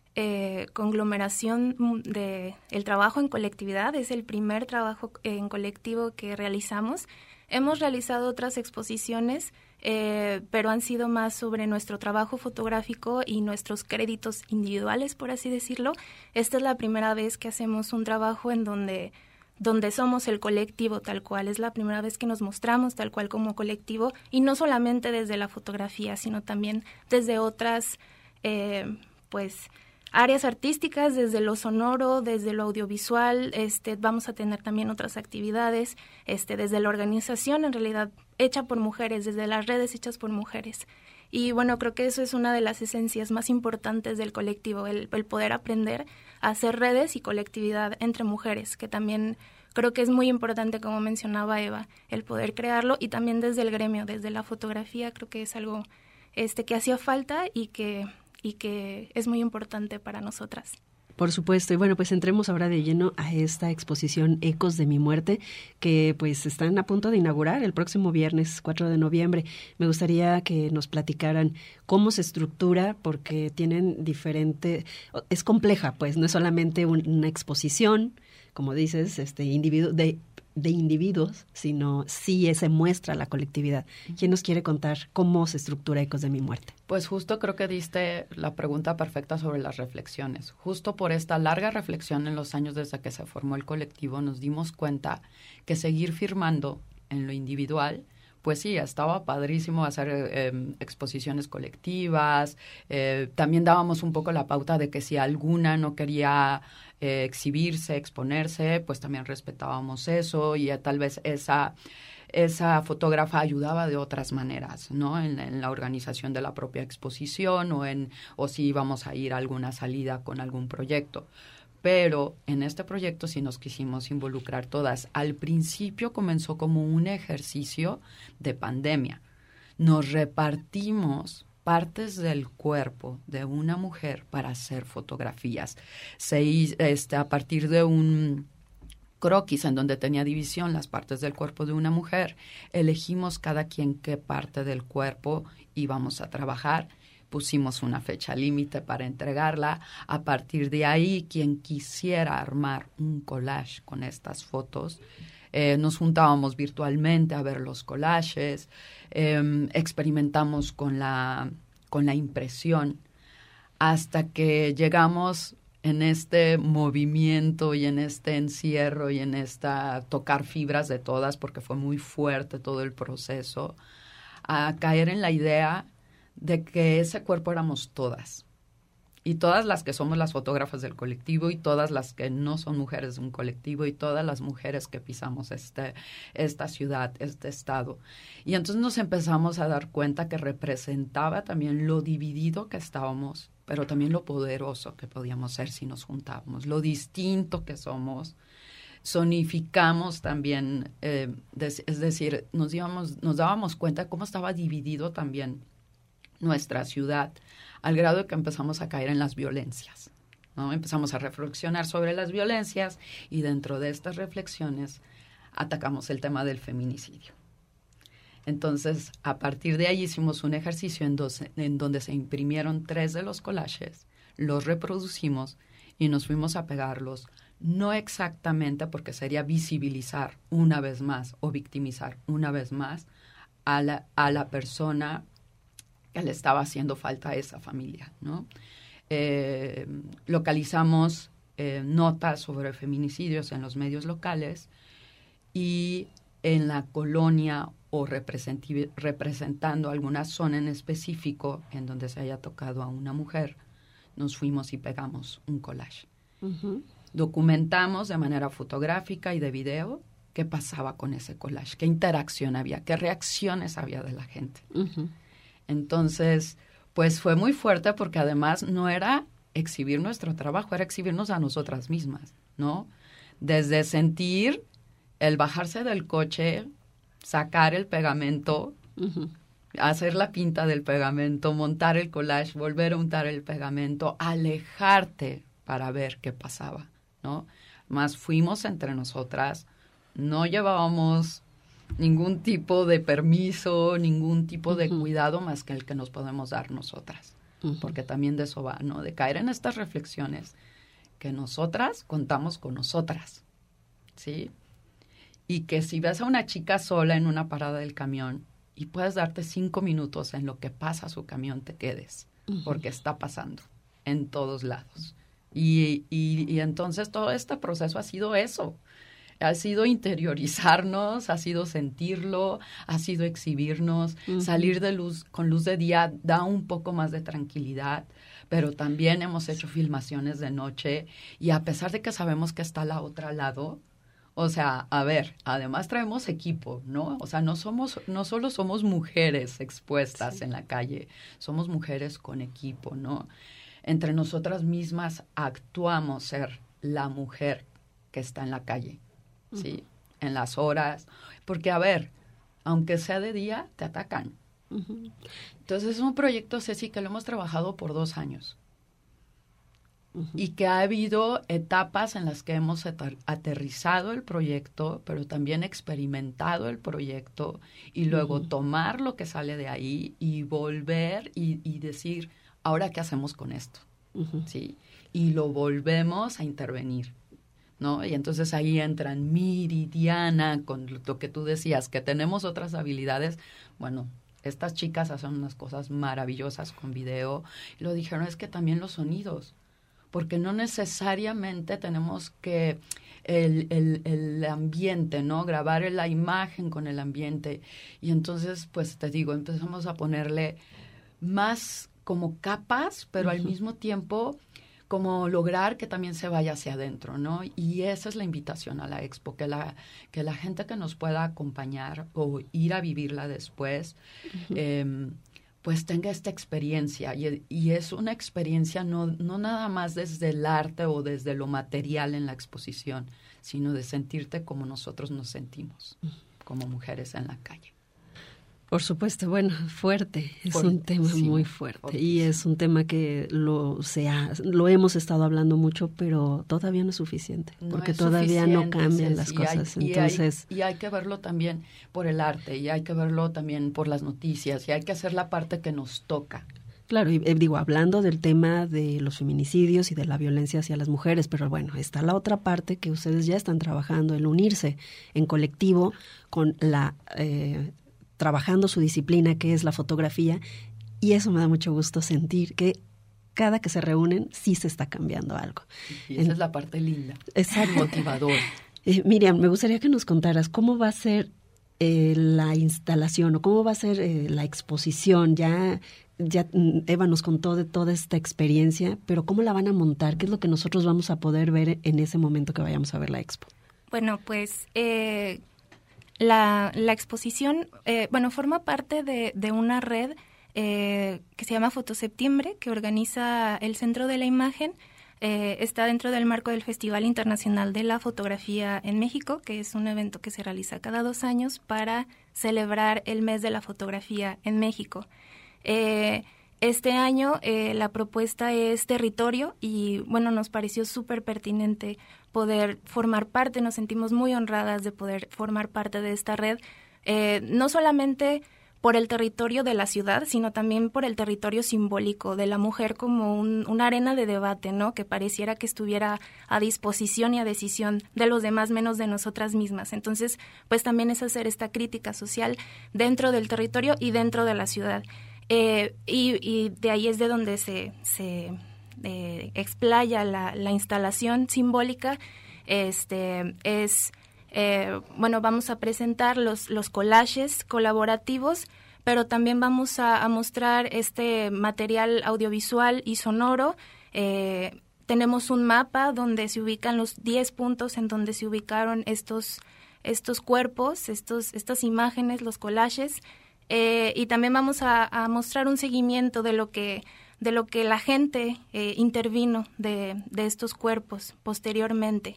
eh, conglomeración de el trabajo en colectividad. Es el primer trabajo en colectivo que realizamos. Hemos realizado otras exposiciones, eh, pero han sido más sobre nuestro trabajo fotográfico y nuestros créditos individuales, por así decirlo. Esta es la primera vez que hacemos un trabajo en donde donde somos el colectivo tal cual. Es la primera vez que nos mostramos tal cual como colectivo, y no solamente desde la fotografía, sino también desde otras eh, pues áreas artísticas, desde lo sonoro, desde lo audiovisual. Este, vamos a tener también otras actividades, este, desde la organización, en realidad, hecha por mujeres, desde las redes hechas por mujeres. Y bueno, creo que eso es una de las esencias más importantes del colectivo, el, el poder aprender a hacer redes y colectividad entre mujeres, que también creo que es muy importante, como mencionaba Eva, el poder crearlo, y también desde el gremio, desde la fotografía, creo que es algo este, que hacía falta y que, y que es muy importante para nosotras. Por supuesto, y bueno, pues entremos ahora de lleno a esta exposición Ecos de mi muerte, que pues están a punto de inaugurar el próximo viernes cuatro de noviembre. Me gustaría que nos platicaran cómo se estructura, porque tienen diferente, es compleja, pues no es solamente un, una exposición, como dices, este individuo de de individuos, sino sí se muestra la colectividad. ¿Quién nos quiere contar cómo se estructura Ecos de mi muerte? Pues justo creo que diste la pregunta perfecta sobre las reflexiones. Justo por esta larga reflexión en los años desde que se formó el colectivo, nos dimos cuenta que seguir firmando en lo individual, pues sí, estaba padrísimo hacer eh, exposiciones colectivas. Eh, también dábamos un poco la pauta de que si alguna no quería eh, exhibirse, exponerse, pues también respetábamos eso, y eh, tal vez esa, esa fotógrafa ayudaba de otras maneras, ¿no? En, en la organización de la propia exposición, o, en, o si íbamos a ir a alguna salida con algún proyecto. Pero en este proyecto sí nos quisimos involucrar todas. Al principio comenzó como un ejercicio de pandemia. Nos repartimos partes del cuerpo de una mujer para hacer fotografías. Se hizo, este, a partir de un croquis en donde tenía división las partes del cuerpo de una mujer, elegimos cada quien qué parte del cuerpo íbamos a trabajar. Pusimos una fecha límite para entregarla. A partir de ahí, quien quisiera armar un collage con estas fotos, eh, nos juntábamos virtualmente a ver los collages, eh, experimentamos con la, con la impresión, hasta que llegamos en este movimiento y en este encierro y en esta tocar fibras de todas, porque fue muy fuerte todo el proceso, a caer en la idea de que ese cuerpo éramos todas. Y todas las que somos las fotógrafas del colectivo y todas las que no son mujeres de un colectivo y todas las mujeres que pisamos este, esta ciudad, este estado. Y entonces nos empezamos a dar cuenta que representaba también lo dividido que estábamos, pero también lo poderoso que podíamos ser si nos juntábamos, lo distinto que somos. Sonificamos también, eh, des, es decir, nos, íbamos, nos dábamos cuenta de cómo estaba dividido también nuestra ciudad, al grado de que empezamos a caer en las violencias, ¿no? Empezamos a reflexionar sobre las violencias y dentro de estas reflexiones atacamos el tema del feminicidio. Entonces, a partir de ahí hicimos un ejercicio en, dos, en donde se imprimieron tres de los collages, los reproducimos y nos fuimos a pegarlos, no exactamente porque sería visibilizar una vez más o victimizar una vez más a la, a la persona que le estaba haciendo falta a esa familia, ¿no? Eh, localizamos eh, notas sobre feminicidios en los medios locales y en la colonia o representando alguna zona en específico en donde se haya tocado a una mujer, nos fuimos y pegamos un collage. Uh-huh. Documentamos de manera fotográfica y de video qué pasaba con ese collage, qué interacción había, qué reacciones había de la gente. Uh-huh. Entonces, pues fue muy fuerte porque además no era exhibir nuestro trabajo, era exhibirnos a nosotras mismas, ¿no? Desde sentir el bajarse del coche, sacar el pegamento, uh-huh. hacer la pinta del pegamento, montar el collage, volver a untar el pegamento, alejarte para ver qué pasaba, ¿no? Más fuimos entre nosotras, no llevábamos ningún tipo de permiso, ningún tipo de uh-huh. cuidado más que el que nos podemos dar nosotras. Uh-huh. Porque también de eso va, ¿no? De caer en estas reflexiones que nosotras contamos con nosotras, ¿sí? Y que si ves a una chica sola en una parada del camión y puedes darte cinco minutos en lo que pasa a su camión, te quedes, uh-huh. porque está pasando en todos lados. Y, y, y entonces todo este proceso ha sido eso. Ha sido interiorizarnos, ha sido sentirlo, ha sido exhibirnos, uh-huh. salir de luz, con luz de día da un poco más de tranquilidad, pero también hemos hecho filmaciones de noche y a pesar de que sabemos que está la otra lado, o sea, a ver, además traemos equipo, ¿no? O sea, no somos, no solo somos mujeres expuestas sí. en la calle, somos mujeres con equipo, ¿no? Entre nosotras mismas actuamos ser la mujer que está en la calle. Sí, uh-huh. en las horas, porque a ver, aunque sea de día, te atacan. Uh-huh. Entonces es un proyecto, Ceci, que lo hemos trabajado por dos años uh-huh. y que ha habido etapas en las que hemos ater- aterrizado el proyecto, pero también experimentado el proyecto y luego uh-huh. tomar lo que sale de ahí y volver y, y decir, ¿ahora qué hacemos con esto? Uh-huh. Sí, y lo volvemos a intervenir. ¿No? Y entonces ahí entran Miri, Diana, con lo que tú decías, que tenemos otras habilidades. Bueno, estas chicas hacen unas cosas maravillosas con video. Y lo dijeron, es que también los sonidos, porque no necesariamente tenemos que el, el, el ambiente, ¿no? Grabar la imagen con el ambiente. Y entonces, pues te digo, empezamos a ponerle más como capas, pero uh-huh. al mismo tiempo como lograr que también se vaya hacia adentro, ¿no? Y esa es la invitación a la expo, que la, que la gente que nos pueda acompañar o ir a vivirla después, uh-huh. eh, pues tenga esta experiencia. Y, y es una experiencia no, no nada más desde el arte o desde lo material en la exposición, sino de sentirte como nosotros nos sentimos, uh-huh. como mujeres en la calle. Por supuesto, bueno, fuerte, es fuerte, un tema sí, muy fuerte fuerte, y es un tema que lo, se ha, lo hemos estado hablando mucho, pero todavía no es suficiente, no porque es todavía no cambian sí, las y cosas. Hay, Entonces, y hay, y hay que verlo también por el arte y hay que verlo también por las noticias y hay que hacer la parte que nos toca. Claro, y eh, digo, hablando del tema de los feminicidios y de la violencia hacia las mujeres, pero bueno, está la otra parte que ustedes ya están trabajando, el unirse en colectivo con la... Eh, trabajando su disciplina, que es la fotografía, y eso me da mucho gusto sentir que cada que se reúnen sí se está cambiando algo. Y esa en, es la parte linda. Exacto. Motivador. Eh, Miriam, me gustaría que nos contaras cómo va a ser eh, la instalación o cómo va a ser eh, la exposición. Ya, ya Eva nos contó de toda esta experiencia, pero ¿cómo la van a montar? ¿Qué es lo que nosotros vamos a poder ver en ese momento que vayamos a ver la expo? Bueno, pues eh, la, la exposición, eh, bueno, forma parte de, de una red eh, que se llama Fotoseptiembre, que organiza el Centro de la Imagen. Eh, está dentro del marco del Festival Internacional de la Fotografía en México, que es un evento que se realiza cada dos años para celebrar el mes de la fotografía en México. Eh, este año eh, la propuesta es territorio y, bueno, nos pareció súper pertinente poder formar parte, nos sentimos muy honradas de poder formar parte de esta red, eh, no solamente por el territorio de la ciudad, sino también por el territorio simbólico de la mujer como un, una arena de debate, ¿no? Que pareciera que estuviera a disposición y a decisión de los demás menos de nosotras mismas. Entonces, pues también es hacer esta crítica social dentro del territorio y dentro de la ciudad. Eh, y, y de ahí es de donde se, se eh, explaya la, la instalación simbólica. Este es... Eh, bueno, vamos a presentar los, los collages colaborativos, pero también vamos a, a mostrar este material audiovisual y sonoro. Eh, tenemos un mapa donde se ubican los diez puntos en donde se ubicaron estos, estos cuerpos, estos, estas imágenes, los collages, eh, y también vamos a, a mostrar un seguimiento de lo que, de lo que la gente eh, intervino de, de estos cuerpos posteriormente.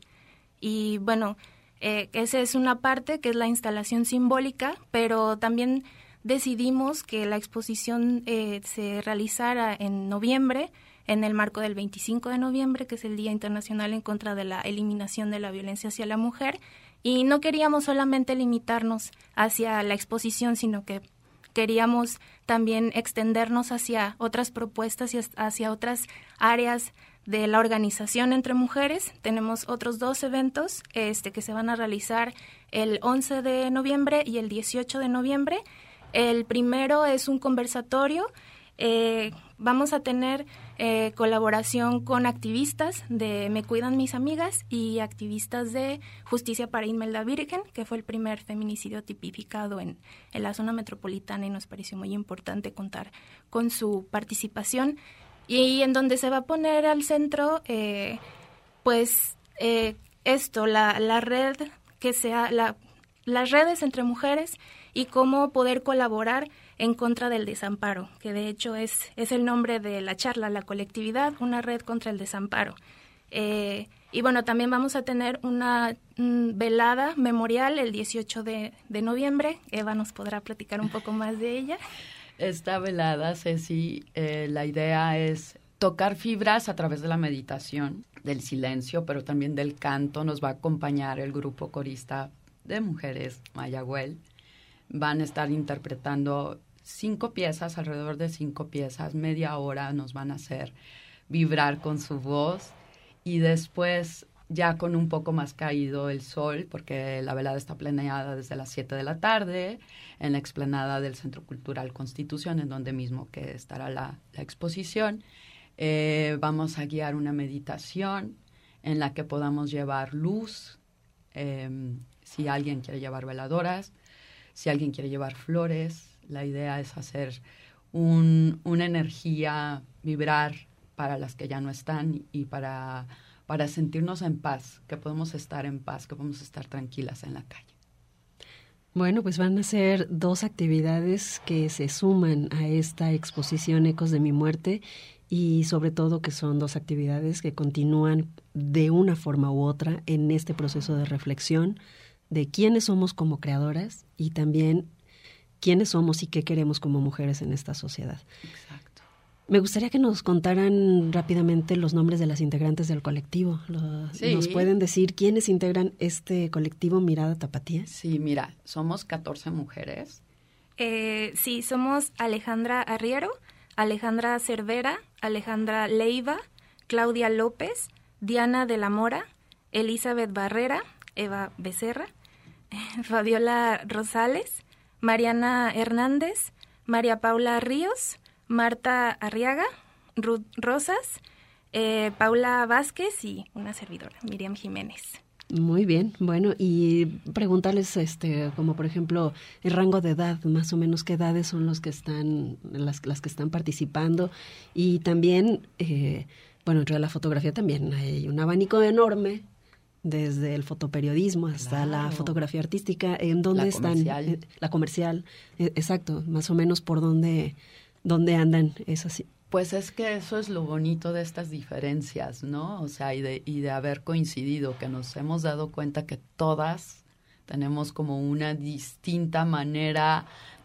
Y bueno, Eh, esa es una parte que es la instalación simbólica, pero también decidimos que la exposición eh, se realizara en noviembre, en el marco del veinticinco de noviembre, que es el Día Internacional en contra de la eliminación de la violencia hacia la mujer, y no queríamos solamente limitarnos hacia la exposición, sino que queríamos también extendernos hacia otras propuestas y hacia otras áreas de la organización entre mujeres. Tenemos otros dos eventos este, que se van a realizar el once de noviembre y el dieciocho de noviembre. El primero es un conversatorio. Eh, vamos a tener eh, colaboración con activistas de Me Cuidan Mis Amigas y activistas de Justicia para Imelda Virgen, que fue el primer feminicidio tipificado en, en la zona metropolitana, y nos pareció muy importante contar con su participación. Y en donde se va a poner al centro, eh, pues, eh, esto, la, la red, que sea, la, las redes entre mujeres y cómo poder colaborar en contra del desamparo, que de hecho es, es el nombre de la charla, la colectividad, una red contra el desamparo. Eh, y bueno, también vamos a tener una mm, velada memorial el dieciocho de noviembre. Eva nos podrá platicar un poco más de ella. Esta velada, Ceci, eh, la idea es tocar fibras a través de la meditación, del silencio, pero también del canto. Nos va a acompañar el grupo corista de mujeres, Mayagüel. Van a estar interpretando cinco piezas, alrededor de cinco piezas, media hora nos van a hacer vibrar con su voz, y después, ya con un poco más caído el sol, porque la velada está planeada desde las siete de la tarde en la explanada del Centro Cultural Constitución, en donde mismo que estará la, la exposición. Eh, vamos a guiar una meditación en la que podamos llevar luz, eh, si alguien quiere llevar veladoras, si alguien quiere llevar flores. La idea es hacer un, una energía, vibrar para las que ya no están y para... para sentirnos en paz, que podemos estar en paz, que podemos estar tranquilas en la calle. Bueno, pues van a ser dos actividades que se suman a esta exposición Ecos de mi Muerte, y sobre todo que son dos actividades que continúan de una forma u otra en este proceso de reflexión de quiénes somos como creadoras y también quiénes somos y qué queremos como mujeres en esta sociedad. Exacto. Me gustaría que nos contaran rápidamente los nombres de las integrantes del colectivo. Lo, sí. ¿Nos pueden decir quiénes integran este colectivo Mirada Tapatía? Sí, mira, somos catorce mujeres. Eh, sí, somos Alejandra Arriero, Alejandra Cervera, Alejandra Leiva, Claudia López, Diana de la Mora, Elizabeth Barrera, Eva Becerra, Fabiola Rosales, Mariana Hernández, María Paula Ríos, Marta Arriaga, Ruth Rosas, eh, Paula Vázquez y una servidora, Miriam Jiménez. Muy bien, bueno, y preguntarles, este, como por ejemplo, el rango de edad, más o menos qué edades son los que están, las, las que están participando, y también, eh, bueno, entre la fotografía también hay un abanico enorme, desde el fotoperiodismo hasta claro. la fotografía artística, ¿en dónde la están? Comercial. Eh, la comercial, eh, exacto, más o menos por dónde, dónde andan esas. Pues es que eso es lo bonito de estas diferencias, ¿no? O sea, y de, y de haber coincidido, que nos hemos dado cuenta que todas tenemos como una distinta manera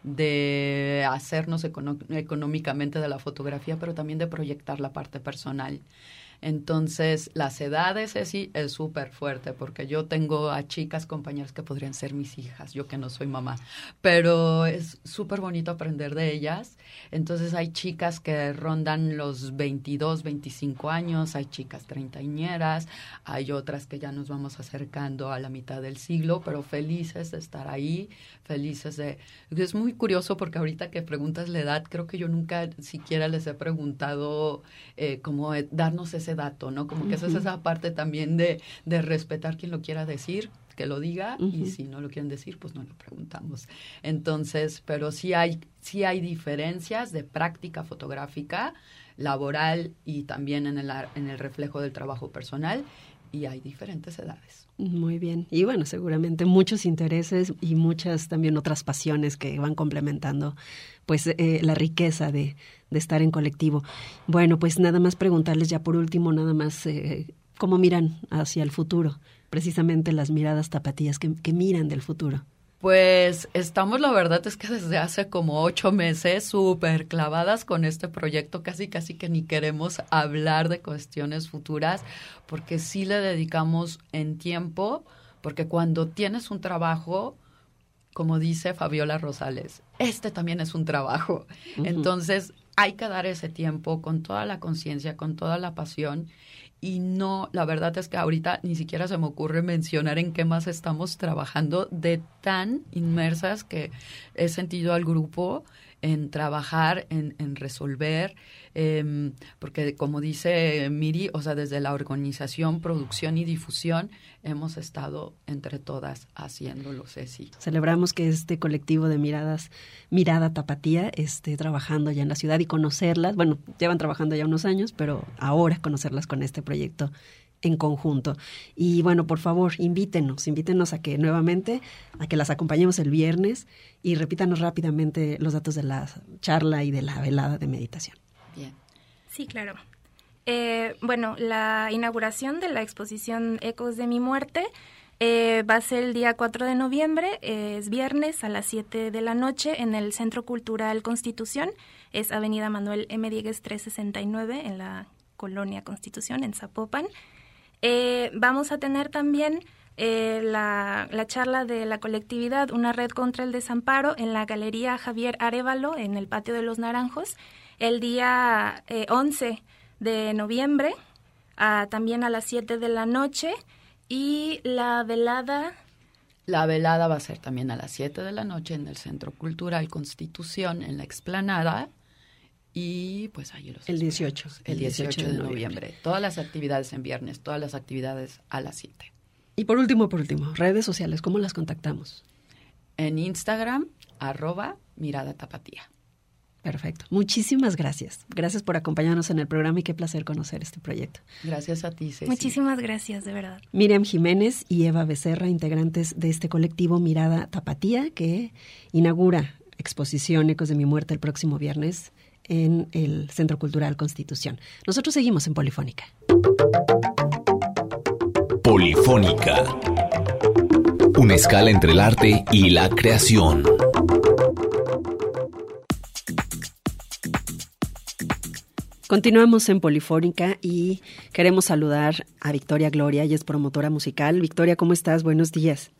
de hacernos econo- económicamente de la fotografía, pero también de proyectar la parte personal. Entonces, las edades sí es súper fuerte, porque yo tengo a chicas, compañeras que podrían ser mis hijas, yo que no soy mamá, pero es súper bonito aprender de ellas. Entonces, hay chicas que rondan los veintidós, veinticinco años, hay chicas treintañeras, hay otras que ya nos vamos acercando a la mitad del siglo, pero felices de estar ahí, felices de... Es muy curioso porque ahorita que preguntas la edad, creo que yo nunca siquiera les he preguntado eh, cómo darnos ese dato, ¿no? Como que uh-huh. esa es esa parte también de, de respetar quien lo quiera decir, que lo diga, uh-huh. y si no lo quieren decir, pues no lo preguntamos. Entonces, pero sí hay, sí hay diferencias de práctica fotográfica, laboral y también en el, en el reflejo del trabajo personal, y hay diferentes edades. Muy bien. Y bueno, seguramente muchos intereses y muchas también otras pasiones que van complementando pues eh, la riqueza de, de estar en colectivo. Bueno, pues nada más preguntarles ya por último, nada más eh, cómo miran hacia el futuro, precisamente las miradas tapatías que, que miran del futuro. Pues estamos, la verdad es que desde hace como ocho meses súper clavadas con este proyecto, casi casi que ni queremos hablar de cuestiones futuras, porque sí le dedicamos en tiempo, porque cuando tienes un trabajo, como dice Fabiola Rosales, este también es un trabajo. Uh-huh. Entonces hay que dar ese tiempo con toda la conciencia, con toda la pasión. Y no, la verdad es que ahorita ni siquiera se me ocurre mencionar en qué más estamos trabajando, de tan inmersas que he sentido al grupo en trabajar, en, en resolver, eh, porque como dice Miri, o sea, desde la organización, producción y difusión, hemos estado entre todas haciéndolo, Ceci. Celebramos que este colectivo de miradas, Mirada Tapatía, esté trabajando ya en la ciudad y conocerlas. Bueno, llevan trabajando ya unos años, pero ahora conocerlas con este proyecto en conjunto. Y bueno, por favor, invítenos, invítenos a que nuevamente, a que las acompañemos el viernes y repítanos rápidamente los datos de la charla y de la velada de meditación. Bien. Sí, claro. Eh, bueno, la inauguración de la exposición Ecos de mi muerte eh, va a ser el día cuatro de noviembre, eh, es viernes a las siete de la noche en el Centro Cultural Constitución, es Avenida Manuel M. Diegues trescientos sesenta y nueve en la Colonia Constitución, en Zapopan. Eh, vamos a tener también eh, la, la charla de la colectividad Una Red contra el Desamparo en la Galería Javier Arévalo, en el Patio de los Naranjos, el día eh, once de noviembre, a, también a las siete de la noche, y la velada... La velada va a ser también a las siete de la noche en el Centro Cultural Constitución, en la Explanada. Y pues ahí los el dieciocho. El dieciocho de noviembre. Todas las actividades en viernes, todas las actividades a las siete. Y por último, por último, redes sociales, ¿cómo las contactamos? En Instagram, arroba Mirada Tapatía. Perfecto. Muchísimas gracias. Gracias por acompañarnos en el programa y qué placer conocer este proyecto. Gracias a ti, Ceci. Muchísimas gracias, de verdad. Miriam Jiménez y Eva Becerra, integrantes de este colectivo Mirada Tapatía, que inaugura exposición Ecos de mi muerte el próximo viernes en el Centro Cultural Constitución. Nosotros seguimos en Polifónica. Polifónica. Una escala entre el arte y la creación. Continuamos en Polifónica y queremos saludar a Victoria Gloria, ella es promotora musical. Victoria, ¿cómo estás? Buenos días.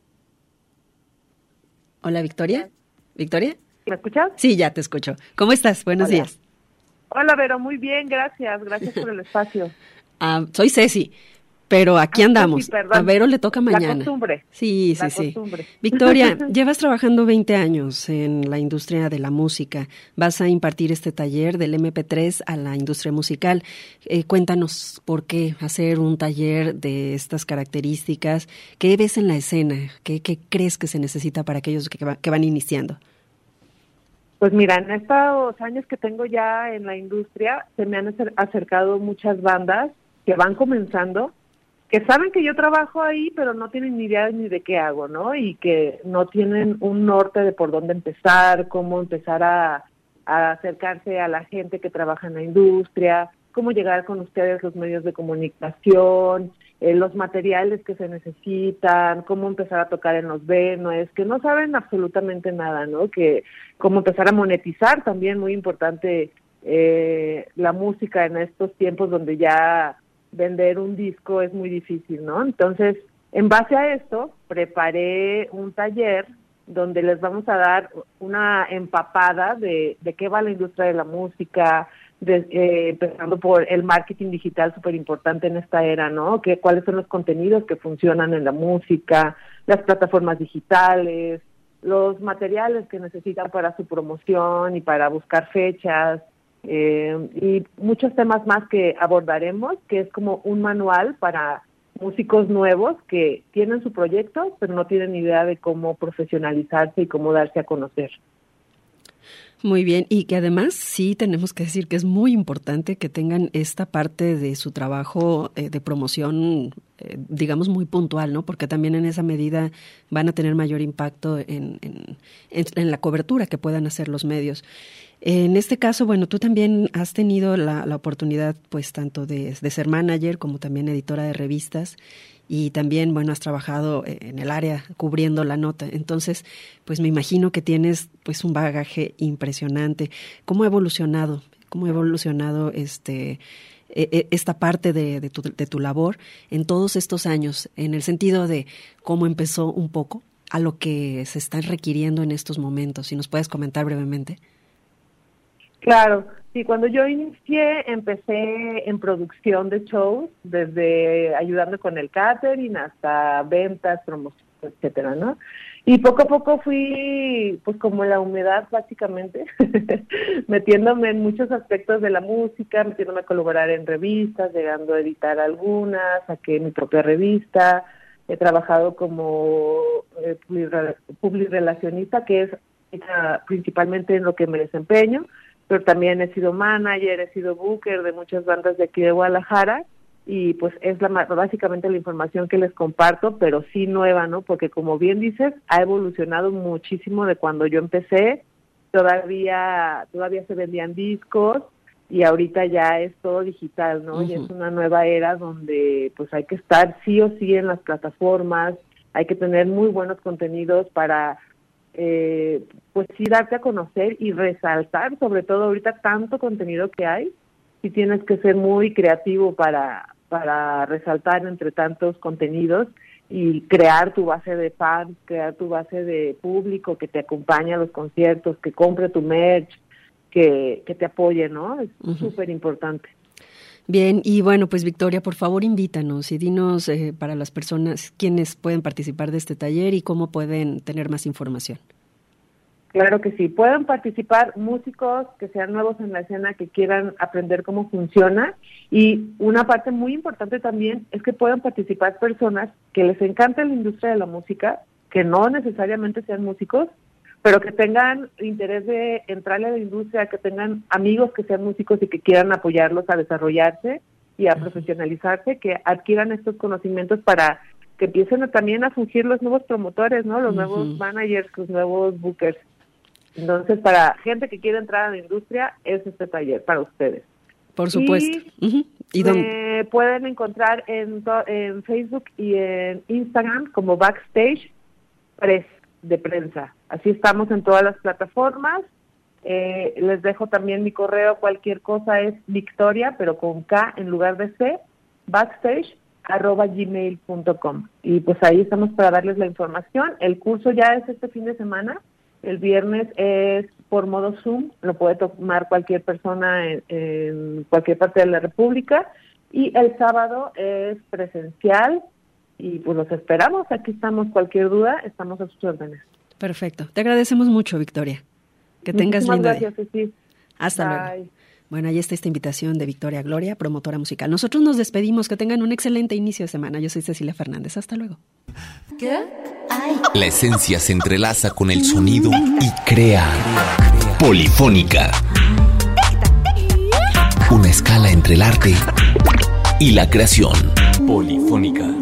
Hola, Victoria. ¿Victoria? ¿Me escuchas? Sí, ya te escucho. ¿Cómo estás? Buenos Hola. días. Hola, Vero, muy bien, gracias. Gracias por el espacio. Uh, soy Ceci. Pero aquí andamos. Sí, perdón. A Vero le toca mañana. La costumbre. Sí, sí, la sí. Costumbre. Victoria, llevas trabajando veinte años en la industria de la música. Vas a impartir este taller del eme pe tres a la industria musical. Eh, cuéntanos por qué hacer un taller de estas características. ¿Qué ves en la escena? ¿Qué, qué crees que se necesita para aquellos que, va, que van iniciando? Pues mira, en estos años que tengo ya en la industria, se me han acercado muchas bandas que van comenzando, que saben que yo trabajo ahí, pero no tienen ni idea ni de qué hago, ¿no? Y que no tienen un norte de por dónde empezar, cómo empezar a, a acercarse a la gente que trabaja en la industria, cómo llegar con ustedes los medios de comunicación, eh, los materiales que se necesitan, cómo empezar a tocar en los venues, que no saben absolutamente nada, ¿no? Que cómo empezar a monetizar también, muy importante, eh, la música en estos tiempos donde ya vender un disco es muy difícil, ¿no? Entonces, en base a esto, preparé un taller donde les vamos a dar una empapada de, de qué va la industria de la música, de, eh, empezando por el marketing digital, súper importante en esta era, ¿no? Que, cuáles son los contenidos que funcionan en la música, las plataformas digitales, los materiales que necesitan para su promoción y para buscar fechas, Eh, y muchos temas más que abordaremos, que es como un manual para músicos nuevos que tienen su proyecto, pero no tienen idea de cómo profesionalizarse y cómo darse a conocer. Muy bien, y que además sí tenemos que decir que es muy importante que tengan esta parte de su trabajo eh, de promoción, eh, digamos, muy puntual, ¿no? Porque también en esa medida van a tener mayor impacto en, en, en, en la cobertura que puedan hacer los medios. En este caso, bueno, tú también has tenido la, la oportunidad, pues, tanto de, de ser manager como también editora de revistas, y también, bueno, has trabajado en el área cubriendo la nota. Entonces, pues me imagino que tienes, pues, un bagaje impresionante. ¿Cómo ha evolucionado? ¿Cómo ha evolucionado este esta parte de, de, tu, de tu labor en todos estos años, en el sentido de cómo empezó un poco a lo que se está requiriendo en estos momentos? Si nos puedes comentar brevemente. Claro, sí, cuando yo inicié empecé en producción de shows, desde ayudando con el catering hasta ventas, promoción, etcétera, ¿no? Y poco a poco fui, pues como la humedad básicamente, metiéndome en muchos aspectos de la música, metiéndome a colaborar en revistas, llegando a editar algunas, saqué mi propia revista, he trabajado como eh, publirelacionista, que es uh, principalmente en lo que me desempeño, pero también he sido manager, he sido booker de muchas bandas de aquí de Guadalajara, y pues es la básicamente la información que les comparto, pero sí nueva, ¿no? Porque como bien dices, ha evolucionado muchísimo de cuando yo empecé, todavía todavía se vendían discos, y ahorita ya es todo digital, ¿no? Uh-huh. Y es una nueva era donde pues hay que estar sí o sí en las plataformas, hay que tener muy buenos contenidos para Eh, pues sí darte a conocer y resaltar, sobre todo ahorita tanto contenido que hay, sí tienes que ser muy creativo para, para resaltar entre tantos contenidos y crear tu base de fans, crear tu base de público que te acompaña a los conciertos, que compre tu merch, que, que te apoye, ¿no? Es uh-huh. súper importante. Bien, y bueno, pues Victoria, por favor invítanos y dinos eh, para las personas quiénes pueden participar de este taller y cómo pueden tener más información. Claro que sí, pueden participar músicos que sean nuevos en la escena, que quieran aprender cómo funciona, y una parte muy importante también es que puedan participar personas que les encanta la industria de la música, que no necesariamente sean músicos, pero que tengan interés de entrarle a la industria, que tengan amigos que sean músicos y que quieran apoyarlos a desarrollarse y a profesionalizarse, que adquieran estos conocimientos para que empiecen a, también a fungir los nuevos promotores, ¿no? Los uh-huh. nuevos managers, los nuevos bookers. Entonces, para gente que quiere entrar a la industria, es este taller para ustedes. Por supuesto. Y, uh-huh. ¿Y me pueden encontrar en, en Facebook y en Instagram como Backstage Press de prensa. Así estamos en todas las plataformas. Eh, les dejo también mi correo, cualquier cosa es Victoria, pero con K en lugar de C, backstage arroba gmail punto com. Y pues ahí estamos para darles la información. El curso ya es este fin de semana. El viernes es por modo Zoom, lo puede tomar cualquier persona en, en cualquier parte de la República. Y el sábado es presencial y pues los esperamos. Aquí estamos. Cualquier duda, estamos a sus órdenes. Perfecto. Te agradecemos mucho, Victoria. Que tengas Muchísimas lindo gracias, día. Ceci. Hasta Bye. luego. Bueno, ahí está esta invitación de Victoria Gloria, promotora musical. Nosotros nos despedimos. Que tengan un excelente inicio de semana. Yo soy Cecilia Fernández. Hasta luego. ¿Qué? La esencia se entrelaza con el sonido y crea Polifónica. Una escala entre el arte y la creación. Polifónica.